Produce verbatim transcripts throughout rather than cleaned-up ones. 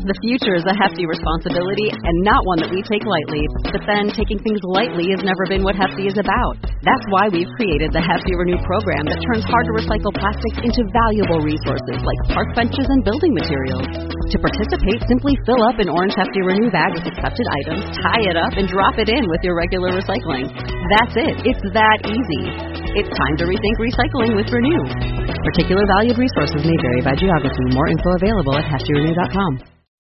The future is a hefty responsibility and not one that we take lightly. But then, taking things lightly has never been what Hefty is about. That's why we've created the Hefty Renew program that turns hard-to-recycle plastics into valuable resources like park benches and building materials. To participate, simply fill up an orange Hefty Renew bag with accepted items, tie it up, and drop it in with your regular recycling. That's it. It's that easy. It's time to rethink recycling with Renew. Particular valued resources may vary by geography. More info available at hefty renew dot com.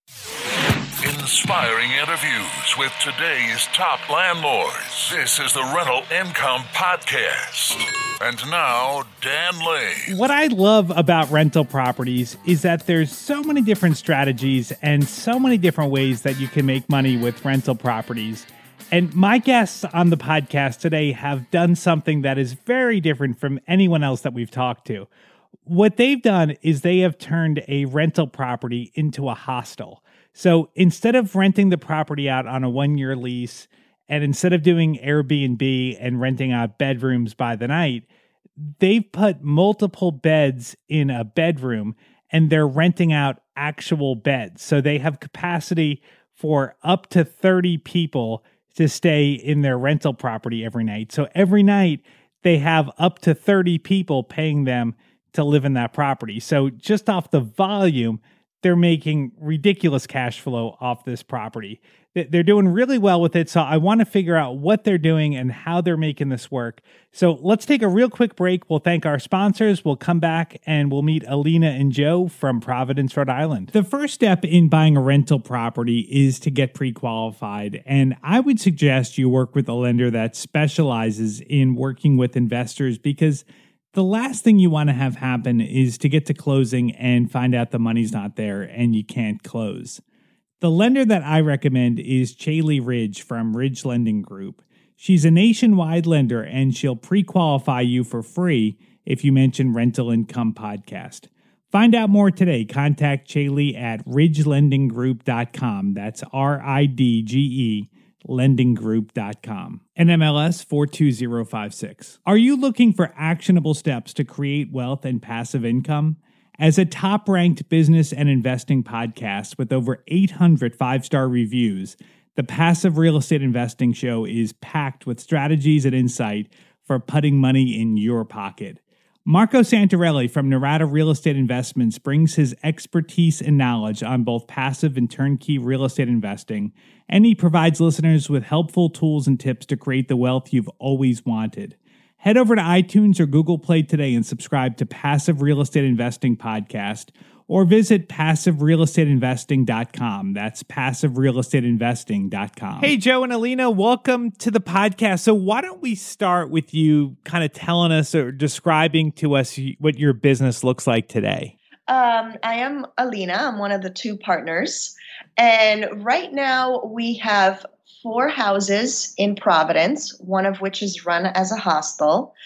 Inspiring interviews with today's top landlords. This is the Rental Income Podcast. And now, Dan Lane. What I love about rental properties is that there's so many different strategies and so many different ways that you can make money with rental properties. And my guests on the podcast today have done something that is very different from anyone else that we've talked to. What they've done is they have turned a rental property into a hostel. So instead of renting the property out on a one-year lease, and instead of doing Airbnb and renting out bedrooms by the night, they've put multiple beds in a bedroom and they're renting out actual beds. So they have capacity for up to thirty people to stay in their rental property every night. So every night they have up to thirty people paying them to live in that property. So just off the volume, they're making ridiculous cash flow off this property. They're doing really well with it. So I want to figure out what they're doing and how they're making this work. So let's take a real quick break. We'll thank our sponsors. We'll come back and we'll meet Alina and Joe from Providence, Rhode Island. The first step in buying a rental property is to get pre-qualified. And I would suggest you work with a lender that specializes in working with investors, because the last thing you want to have happen is to get to closing and find out the money's not there and you can't close. The lender that I recommend is Chaley Ridge from Ridge Lending Group. She's a nationwide lender and she'll pre-qualify you for free if you mention Rental Income Podcast. Find out more today. Contact Chaley at ridge lending group dot com. That's R I D G E lending group dot com. N M L S four two zero five six. Are you looking for actionable steps to create wealth and passive income? As a top-ranked business and investing podcast with over eight hundred five-star reviews, the Passive Real Estate Investing Show is packed with strategies and insight for putting money in your pocket. Marco Santarelli from Narada Real Estate Investments brings his expertise and knowledge on both passive and turnkey real estate investing, and he provides listeners with helpful tools and tips to create the wealth you've always wanted. Head over to iTunes or Google Play today and subscribe to Passive Real Estate Investing Podcast, or visit passive real estate investing dot com. That's passive real estate investing dot com. Hey, Joe and Alina, welcome to the podcast. So why don't we start with you kind of telling us or describing to us what your business looks like today? Um, I am Alina. I'm one of the two partners. And right now we have four houses in Providence, one of which is run as a hostel.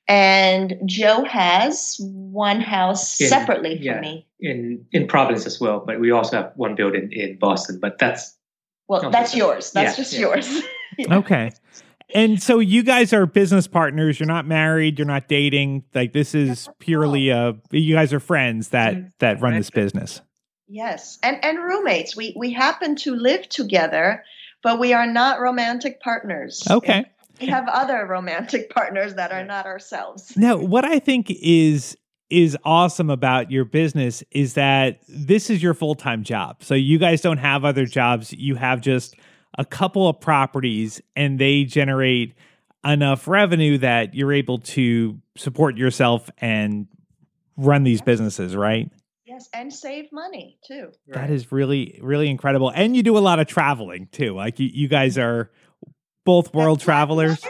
And Joe has one house in, separately yeah, from me. In in Providence as well, but we also have one building in Boston, but that's... Well, that's yours. That's yeah, just yeah. yours. yeah. Okay. And so you guys are business partners. You're not married. You're not dating. Like this is purely, uh, you guys are friends that, that run this business. Yes. And, and roommates. We, we happen to live together, but we are not romantic partners. Okay. We have other romantic partners that are not ourselves. Now, what I think is is awesome about your business is that this is your full-time job. So you guys don't have other jobs. You have just a couple of properties and they generate enough revenue that you're able to support yourself and run these businesses, right? Yes, and save money too. That is really, really incredible. And you do a lot of traveling too. Like you, you guys are both world That's travelers.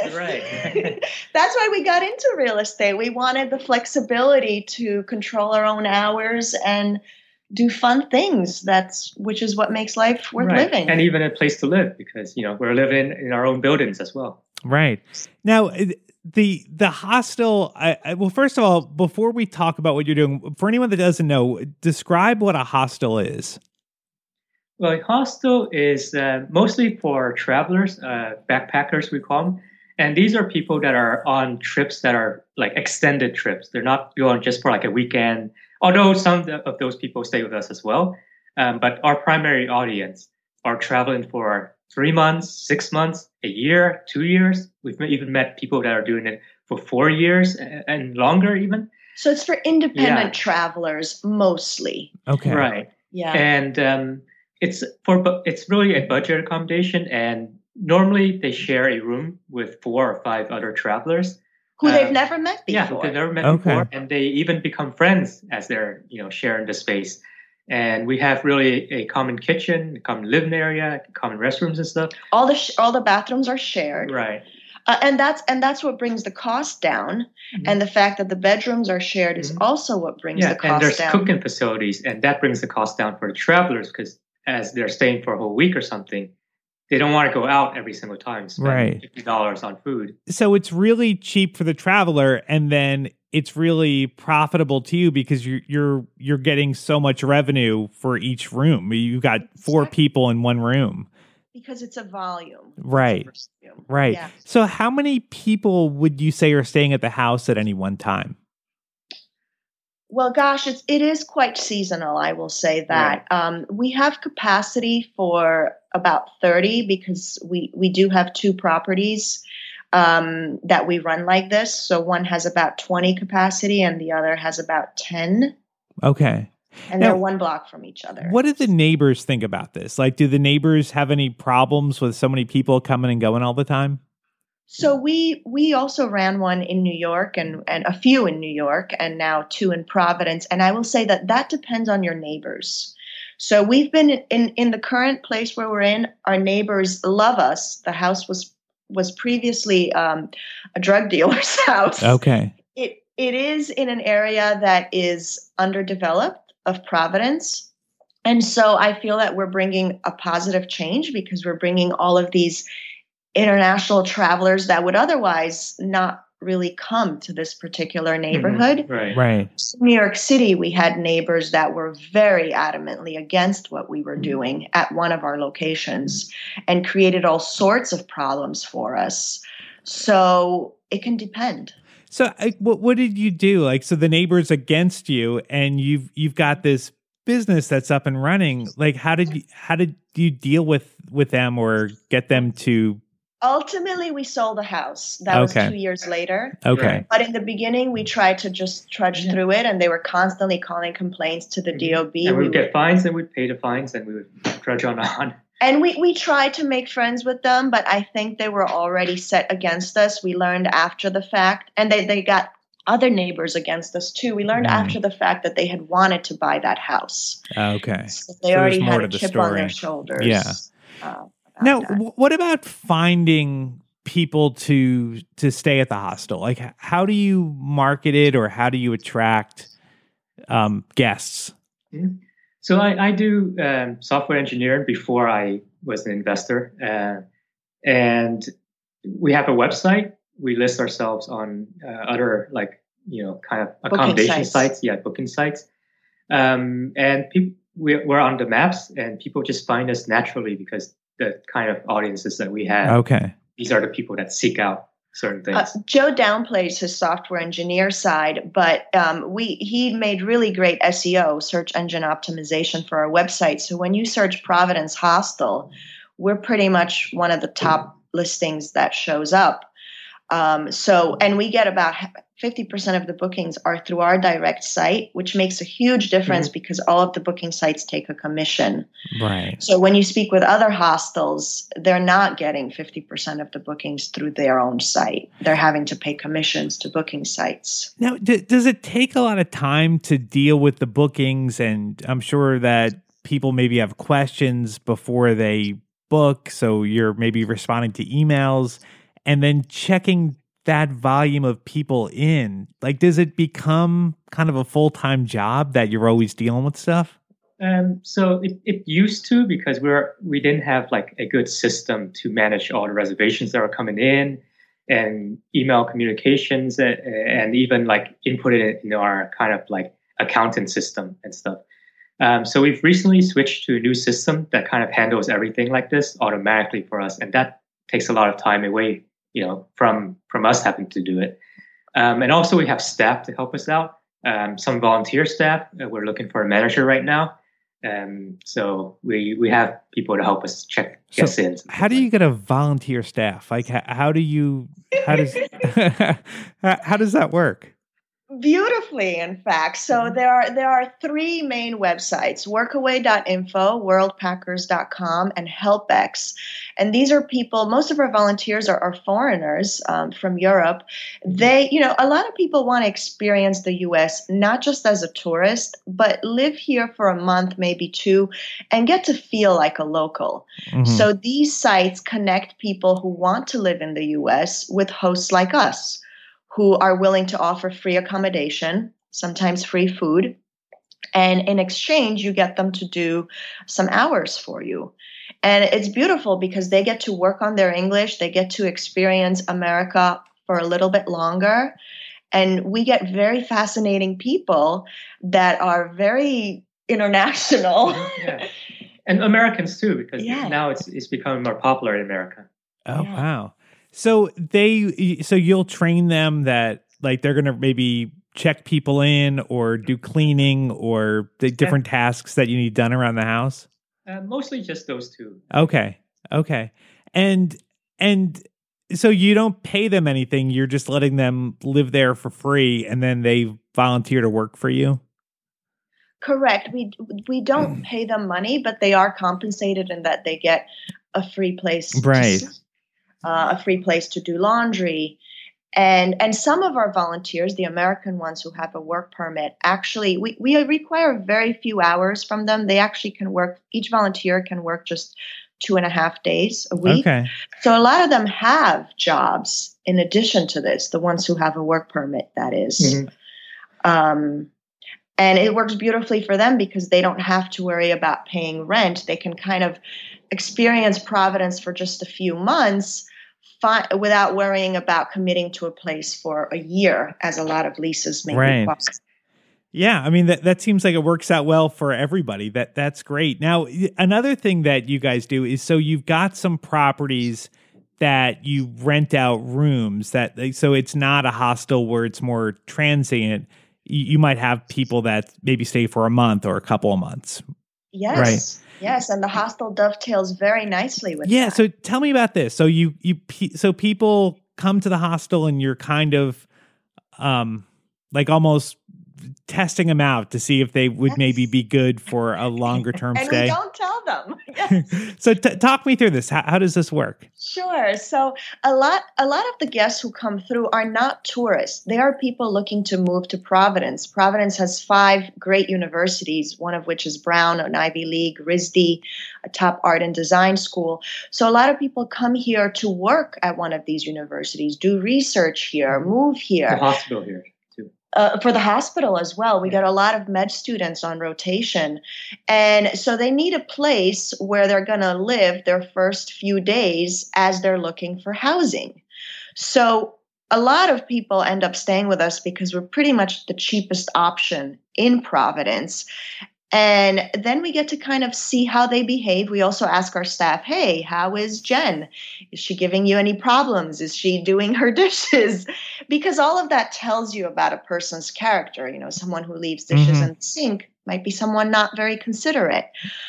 Right. That's why we got into real estate. We wanted the flexibility to control our own hours and do fun things. That's which is what makes life worth right. living. And even a place to live, because you know we're living in our own buildings as well. Right. Now, the the hostel. I, I, well, first of all, before we talk about what you're doing, for anyone that doesn't know, describe what a hostel is. Well, a hostel is uh, mostly for travelers, uh, backpackers we call them. And these are people that are on trips that are like extended trips. They're not going just for like a weekend, although some of those people stay with us as well. Um, but our primary audience are traveling for three months, six months, a year, two years. We've even met people that are doing it for four years and longer even. So it's for independent Yeah. travelers mostly. Okay. Right. Yeah. And um, it's for bu- it's really a budget accommodation, and normally they share a room with four or five other travelers Who they've Um, never met before. Yeah, who they've never met Okay. before, and they even become friends as they're you know sharing the space. And we have really a common kitchen, a common living area, common restrooms and stuff. All the sh- all the bathrooms are shared. Right. Uh, and that's and that's what brings the cost down. Mhm. And the fact that the bedrooms are shared is Mhm. also what brings Yeah, the and cost there's down. cooking facilities, and that brings the cost down for the travelers because as they're staying for a whole week or something, they don't want to go out every single time and spend Right. fifty dollars on food. So it's really cheap for the traveler, and then it's really profitable to you because you're you're you're getting so much revenue for each room. You've got four Exactly. people in one room. Because it's a volume. Right. It's a volume. Right. Yeah. So how many people would you say are staying at the house at any one time? Well, gosh, it's it is quite seasonal. I will say that um, we have capacity for about thirty because we we do have two properties um, that we run like this. So one has about twenty capacity, and the other has about ten, Okay. and Now- they're one block from each other. What do the neighbors think about this? Like, do the neighbors have any problems with so many people coming and going all the time? So we we also ran one in New York and and a few in New York and now two in Providence. And I will say that that depends on your neighbors. So we've been in in the current place where we're in. Our neighbors love us. The house was was previously um, a drug dealer's house. Okay. It it is in an area that is underdeveloped of Providence. And so I feel that we're bringing a positive change because we're bringing all of these international travelers that would otherwise not really come to this particular neighborhood. Right. Right. In New York City, we had neighbors that were very adamantly against what we were doing at one of our locations and created all sorts of problems for us. So it can depend. So, I, what what did you do? Like, so the neighbors against you, and you've you've got this business that's up and running. Like, how did you how did you deal with with them or get them to? Ultimately, we sold the house. That Okay. was two years later. Okay. Right. But in the beginning, we tried to just trudge Yeah. through it, and they were constantly calling complaints to the D O B. And we would We get fines, and we'd pay the fines, and we would trudge on on. And we, we tried to make friends with them, but I think they were already set against us. We learned after the fact, and they, they got other neighbors against us too. We learned Mm. after the fact that they had wanted to buy that house. Okay. So So they there's already more had to a the chip on story. their shoulders. Yeah. uh, about Now, that. w- what about finding people to to stay at the hostel? Like, h- how do you market it, or how do you attract um, guests? So I, I do um, software engineering before I was an investor, uh, and we have a website. We list ourselves on uh, other like you know kind of accommodation sites. sites. yeah, booking sites, um, and people we're, we're on the maps, and people just find us naturally because the kind of audiences that we have. Okay. These are the people that seek out certain things. Uh, Joe downplays his software engineer side, but um, we he made really great S E O, search engine optimization, for our website. So when you search Providence Hostel, we're pretty much one of the top listings that shows up. Um, so, and we get about fifty percent of the bookings are through our direct site, which makes a huge difference Mhm. because all of the booking sites take a commission. Right. So when you speak with other hostels, they're not getting fifty percent of the bookings through their own site. They're having to pay commissions to booking sites. Now, d- does it take a lot of time to deal with the bookings? And I'm sure that people maybe have questions before they book. So you're maybe responding to emails and then checking that volume of people in. Like, does it become kind of a full-time job that you're always dealing with stuff? Um, so it, it used to because we're we didn't have like a good system to manage all the reservations that were coming in and email communications and, and even like input it in our kind of like accountant system and stuff. Um, so we've recently switched to a new system that kind of handles everything like this automatically for us, and that takes a lot of time away, you know, from from us having to do it. Um, and also we have staff to help us out. Um, some volunteer staff. Uh, we're looking for a manager right now. Um, so we we have people to help us check So guests in. how do you get a volunteer staff? Like, how, how do you, how does, how, how does that work? Beautifully, in fact. So there are there are three main websites: workaway dot info, worldpackers dot com, and HelpX. And these are people, most of our volunteers are, are foreigners um, from Europe. They, you know, a lot of people want to experience the U S not just as a tourist, but live here for a month, maybe two, and get to feel like a local. Mhm. So these sites connect people who want to live in the U S with hosts like us, who are willing to offer free accommodation, sometimes free food. And in exchange, you get them to do some hours for you. And it's beautiful because they get to work on their English. They get to experience America for a little bit longer. And we get very fascinating people that are very international. Yeah. And Americans too, because Yeah. now it's it's becoming more popular in America. Oh, Yeah. wow. So they, so you'll train them that like they're going to maybe check people in or do cleaning or the different tasks that you need done around the house? Uh, mostly just those two. Okay. Okay. And, and so you don't pay them anything. You're just letting them live there for free and then they volunteer to work for you? Correct. We we don't pay them money, but they are compensated in that they get a free place, to Right. s- uh, a free place to do laundry, and and some of our volunteers, the American ones who have a work permit, actually we we require very few hours from them. They actually can work. Each volunteer can work just two and a half days a week. Okay. So a lot of them have jobs in addition to this. The ones who have a work permit, that is. Mhm. Um, and it works beautifully for them because they don't have to worry about paying rent. They can kind of experience Providence for just a few months fi- without worrying about committing to a place for a year, as a lot of leases may Right. require. Yeah, I mean that that seems like it works out well for everybody. That that's great. Now, y- another thing that you guys do is so you've got some properties that you rent out rooms that like, so it's not a hostel where it's more transient. You, you might have people that maybe stay for a month or a couple of months. Yes. Yes. And the hostel dovetails very nicely with Yeah, that. so tell me about this. So you you pe- so people come to the hostel and you're kind of um like almost testing them out to see if they would Yes. maybe be good for a longer term And stay. we don't tell them. Yes. So t- talk me through this. How, how does this work? Sure. So a lot a lot of the guests who come through are not tourists. They are people looking to move to Providence. Providence has five great universities, one of which is Brown, an Ivy League, R I S D, a top art and design school. So a lot of people come here to work at one of these universities, do research here, move The here. hospital here too. Uh, for the hospital as well. We get a lot of med students on rotation. And so they need a place where they're going to live their first few days as they're looking for housing. So a lot of people end up staying with us because we're pretty much the cheapest option in Providence. And then we get to kind of see how they behave. We also ask our staff, hey, how is Jen? Is she giving you any problems? Is she doing her dishes? Because all of that tells you about a person's character. You know, someone who leaves dishes Mhm. in the sink might be someone not very considerate.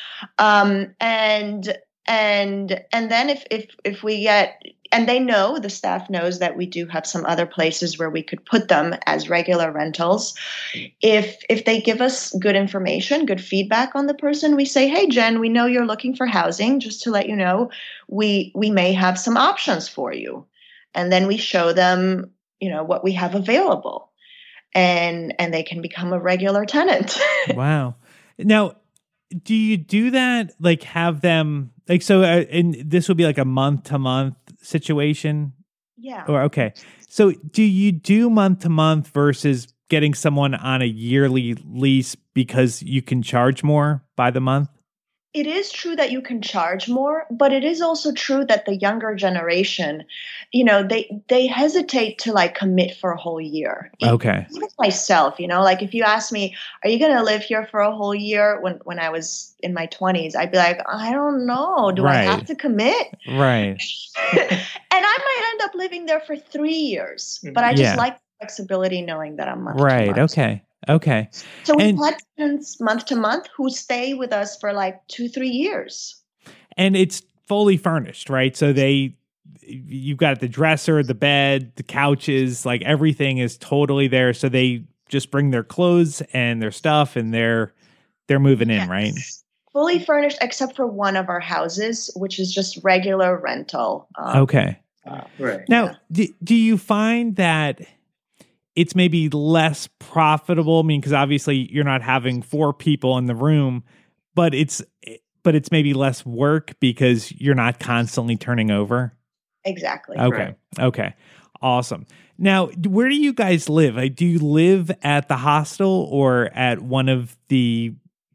Um, and and and then if if if we get and they know, the staff knows that we do have some other places where we could put them as regular rentals. If if they give us good information, good feedback on the person, we say, hey, Jen, we know you're looking for housing. Just to let you know, we we may have some options for you. And then we show them, you know, what we have available. And and they can become a regular tenant. Wow. Now, do you do that? Like have them like so? Uh, and this would be like a month to month situation. Yeah. Or okay. So do you do month to month versus getting someone on a yearly lease because you can charge more by the month? It is true that you can charge more, but it is also true that the younger generation, you know, they they hesitate to like commit for a whole year. E- Okay. Even myself, you know, like if you ask me, are you going to live here for a whole year? When when I was in my twenties, I'd be like, I don't know. Do I Right. have to commit? Right. And I might end up living there for three years, but I just Yeah. like flexibility knowing that I'm month to Right. month. Okay. Okay. So we've And had tenants month to month who stay with us for like two, three years. and it's fully furnished, right? So they you've got the dresser, the bed, the couches, like everything is totally there. So they just bring their clothes and their stuff and they're they're moving in, Yes. right? Fully furnished except for one of our houses, which is just regular rental. Um, Okay. Uh, right. Now, Yeah. do, do you find that it's maybe less profitable? I mean, because obviously you're not having four people in the room, but it's but it's maybe less work because you're not constantly turning over. Exactly. Okay. Right. Okay. Awesome. Now, where do you guys live? Like, do you live at the hostel or at one of the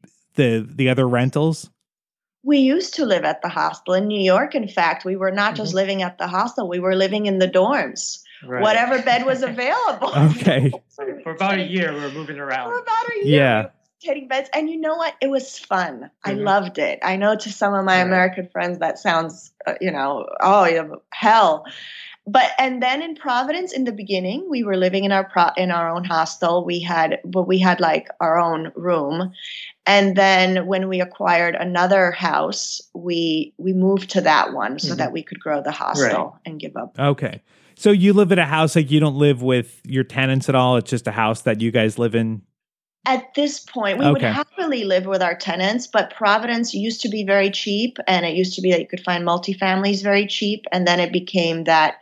the the other rentals? We used to live at the hostel in New York. In fact, we were not just Mhm. living at the hostel, we were living in the dorms. Right. Whatever bed was available. Okay. So for about a year, we were moving around. For about a year. Yeah. We were rotating beds. And you know what? It was fun. I Mhm. loved it. I know to some of my Right. American friends that sounds, uh, you know, oh, yeah, hell. But and then in Providence, in the beginning, we were living in our pro- in our own hostel. We had, but we had like our own room, and then when we acquired another house, we we moved to that one so Mhm. that we could grow the hostel and give up. Okay. So you live at a house, like you don't live with your tenants at all. It's just a house that you guys live in. At this point, we would Okay. happily live with our tenants, but Providence used to be very cheap, and it used to be that you could find multifamilies very cheap, and then it became that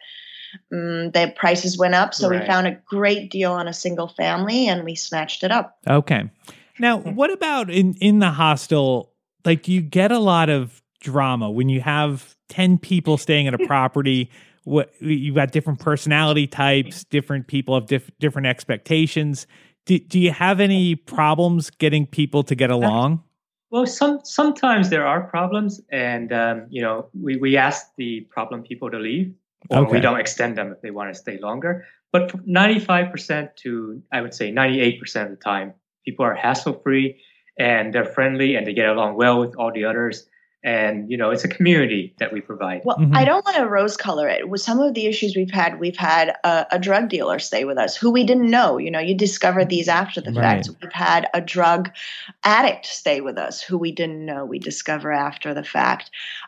um, the prices went up. So we Right. found a great deal on a single family, and we snatched it up. Okay. Now, what about in in the hostel? Like, do you get a lot of drama when you have ten people staying at a property? What you've got different personality types, different people have diff, different expectations. Do, do you have any problems getting people to get along? Well, some sometimes there are problems, and um, you know, we we ask the problem people to leave, or Okay. we don't extend them if they want to stay longer. But ninety-five percent to I would say ninety-eight percent of the time, people are hassle free and they're friendly and they get along well with all the others. And you know, it's a community that we provide. Well, Mhm. I don't want to rose color it. With some of the issues we've had, we've had a, a drug dealer stay with us who we didn't know. You know, you discover these after the Right. fact. We've had a drug addict stay with us who we didn't know. We discover after the fact.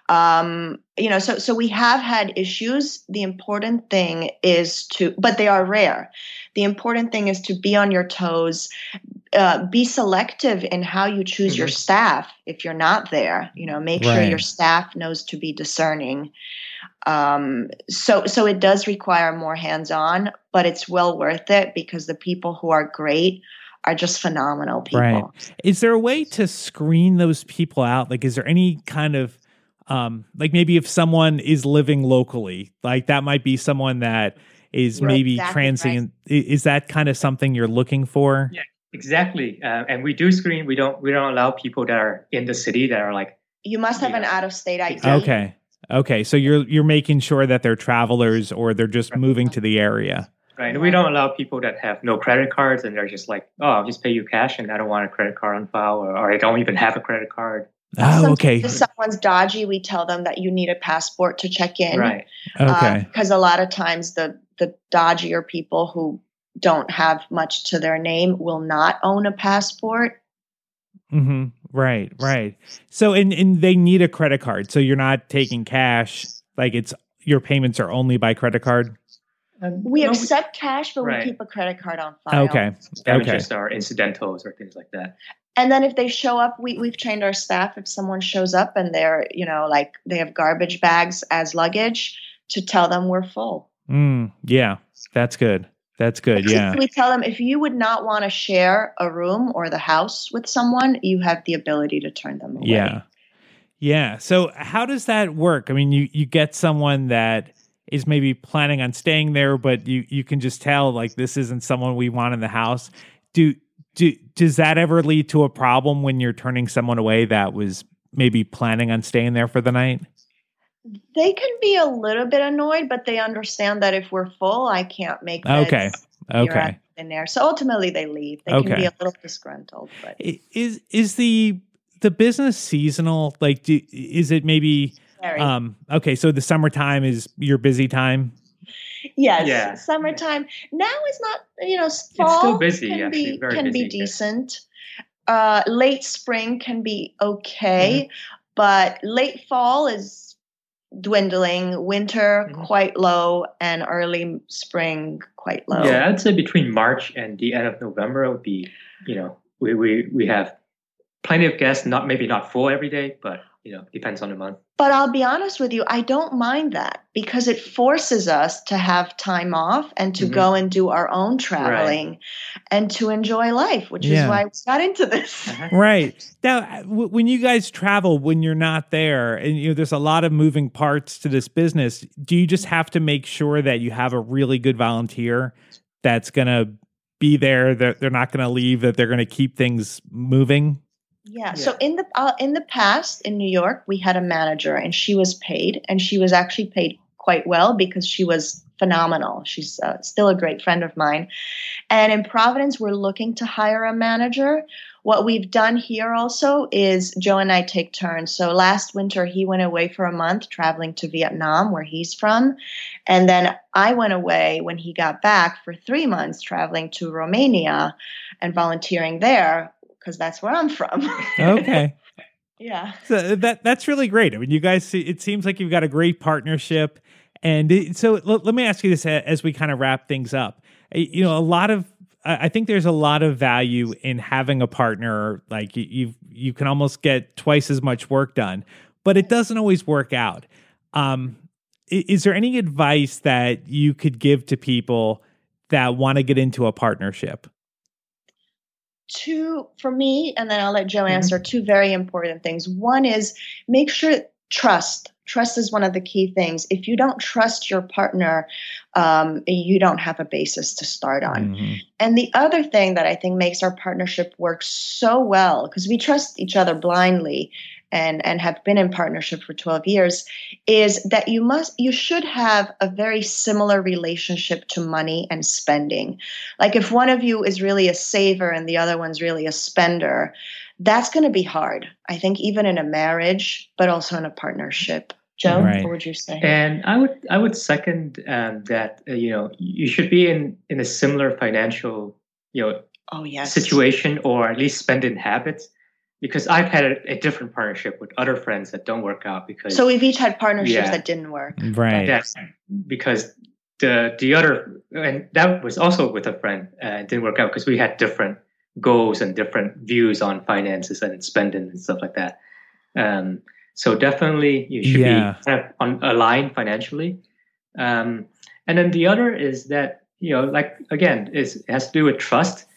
Um, you know, so so we have had issues. The important thing is to, but they are rare. The important thing is to be on your toes. Uh, be selective in how you choose your Mhm. staff if you're not there. You know, make sure Right. your staff knows to be discerning. Um, so, so it does require more hands-on, but it's well worth it because the people who are great are just phenomenal people. Right. Is there a way to screen those people out? Like, is there any kind of, um, like maybe if someone is living locally, like that might be someone that is Right. maybe Exactly transient. I- Is that kind of something you're looking for? Yeah. Exactly, uh, and we do screen. We don't we don't allow people that are in the city that are like You must have an Yeah. out-of-state I D. Okay. Okay. So you're you're making sure that they're travelers or they're just moving to the area. right. And we don't allow people that have no credit cards and they're just like, oh, I'll just pay you cash and I don't want a credit card on file, or, or I don't even have a credit card. Oh, Sometimes okay. If someone's dodgy, we tell them that you need a passport to check in. Right. Okay. Because a lot of times the the dodgier people who don't have much to their name will not own a passport. Mm-hmm. Right. Right. So and and they need a credit card. So you're not taking cash. Like it's your payments are only by credit card. And, We you know, accept cash, but Right. we keep a credit card on file. Okay. damages are incidentals or things like that. And then if they show up, we, we've trained our staff. If someone shows up and they're, you know, like they have garbage bags as luggage, to tell them we're full. Mm, yeah. That's good. That's good. Yeah. We tell them if you would not want to share a room or the house with someone, you have the ability to turn them away. Yeah. Yeah. So how does that work? I mean, you you get someone that is maybe planning on staying there, but you you can just tell like this isn't someone we want in the house. Do do does that ever lead to a problem when you're turning someone away that was maybe planning on staying there for the night? They can be a little bit annoyed, but they understand that if we're full, I can't make beds Okay. here Okay. in there. So ultimately, they leave. They can Okay. be a little disgruntled, but I- Is is the the business seasonal? Like, do, is it maybe? very. Um, okay, so the summertime is your busy time. Yes, Yeah. summertime. Now is not, you know, It's fall still busy, can actually, be very can busy be here. decent. Uh, late spring can be okay, Mm-hmm. but late fall is dwindling. Winter Mm-hmm. quite low, and early spring quite low. Yeah, I'd say between March and the end of November would be, you know, we we we have plenty of guests. Not maybe not full every day, but you know, depends on the month. But I'll be honest with you, I don't mind that because it forces us to have time off and to Mhm. go and do our own traveling and to enjoy life, which Yeah. is why we got into this. Uh-huh. Right. Now, w- when you guys travel, when you're not there, and you know, there's a lot of moving parts to this business, do you just have to make sure that you have a really good volunteer that's going to be there, that they're not going to leave, that they're going to keep things moving? Yeah. Yeah. So in the uh, in the past in New York, we had a manager, and she was paid, and she was actually paid quite well because she was phenomenal. She's uh, still a great friend of mine. And in Providence, we're looking to hire a manager. What we've done here also is Joe and I take turns. So last winter, he went away for a month traveling to Vietnam, where he's from. And then I went away when he got back for three months traveling to Romania and volunteering there because that's where I'm from. Okay. Yeah. So that that's really great. I mean, you guys, see- it seems like you've got a great partnership. And it, so l- let me ask you this a- as we kind of wrap things up. Uh, You know, a lot of, I I think there's a lot of value in having a partner. Like you, you you can almost get twice as much work done, but it doesn't always work out. Um, i- is there any advice that you could give to people that want to get into a partnership? Two, for me, and then I'll let Joe Mhm. answer, two very important things. One is make sure trust. Trust is one of the key things. If you don't trust your partner, um, you don't have a basis to start on. Mhm. And the other thing that I think makes our partnership work so well, because we trust each other blindly and, and have been in partnership for twelve years, is that you must you should have a very similar relationship to money and spending. Like if one of you is really a saver and the other one's really a spender, that's going to be hard. I think even in a marriage, but also in a partnership. Joe, Right. what would you say? And I would I would second um, that uh, you know you should be in in a similar financial you know Oh, yes. situation, or at least spending habits, because I've had a, a different partnership with other friends that don't work out because So we've each had partnerships Yeah. that didn't work. Right. that's because the the other, and that was also with a friend, uh, it didn't work out because we had different goals and different views on finances and spending and stuff like that. Um, so definitely you should Yeah. be kind of on aligned financially. Um, and then the other is that, you know, like again, is it has to do with trust,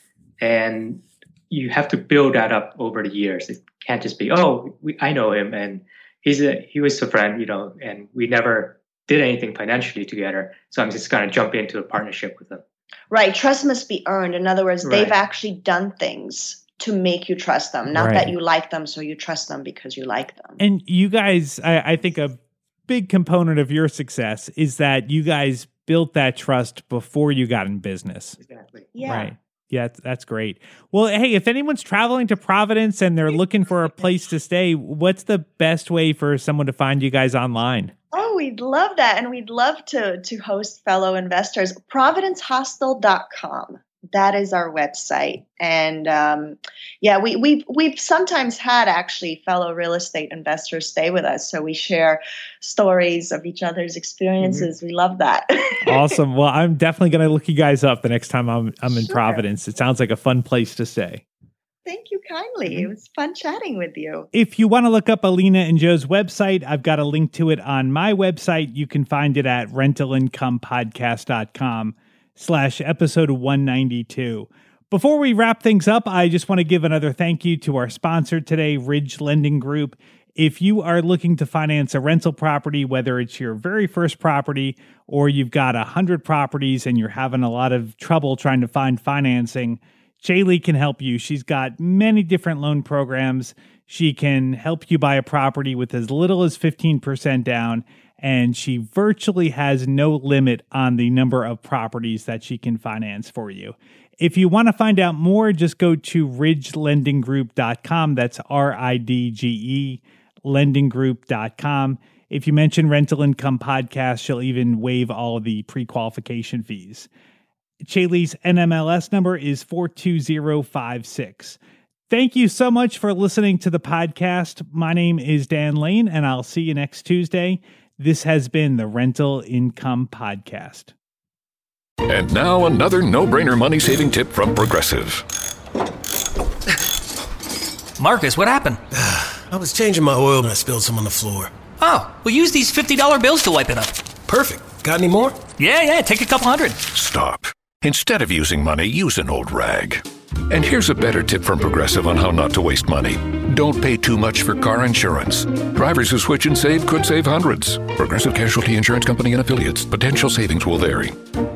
and you have to build that up over the years. It can't just be, oh, we, I know him and he's a he was a friend, you know, and we never did anything financially together. So I'm just gonna jump into a partnership with them. Right. Trust must be earned. In other words, they've Right. actually done things to make you trust them, not Right. that you like them, so you trust them because you like them. And you guys, I, I think a big component of your success is that you guys built that trust before you got in business. Exactly. Yeah. Right. Yeah, that's, that's great. Well, hey, if anyone's traveling to Providence and they're looking for a place to stay, what's the best way for someone to find you guys online? Oh, we'd love that. And we'd love to to host fellow investors. providence hostel dot com. That is our website. And um, yeah, we, we've, we've sometimes had actually fellow real estate investors stay with us. So we share stories of each other's experiences. We love that. Awesome. Well, I'm definitely going to look you guys up the next time I'm I'm in Sure. Providence. It sounds like a fun place to stay. Thank you kindly. It was fun chatting with you. If you want to look up Alina and Joe's website, I've got a link to it on my website. You can find it at rental income podcast dot com slash episode one ninety-two. Before we wrap things up, I just want to give another thank you to our sponsor today, Ridge Lending Group. If you are looking to finance a rental property, whether it's your very first property or you've got a hundred properties and you're having a lot of trouble trying to find financing, Jaylee can help you. She's got many different loan programs. She can help you buy a property with as little as fifteen percent down, and she virtually has no limit on the number of properties that she can finance for you. If you want to find out more, just go to ridge lending group dot com. That's R I D G E, lending group dot com. If you mention Rental Income Podcast, she'll even waive all the pre-qualification fees. Chaley's N M L S number is four two zero five six. Thank you so much for listening to the podcast. My name is Dan Lane, and I'll see you next Tuesday. This has been the Rental Income Podcast. And now another no-brainer money-saving tip from Progressive. Marcus, what happened? I was changing my oil and I spilled some on the floor. Oh, well, use these fifty dollar bills to wipe it up. Perfect. Got any more? Yeah, yeah, take a couple hundred. Stop. Instead of using money, use an old rag. And here's a better tip from Progressive on how not to waste money. Don't pay too much for car insurance. Drivers who switch and save could save hundreds. Progressive Casualty Insurance Company and Affiliates. Potential savings will vary.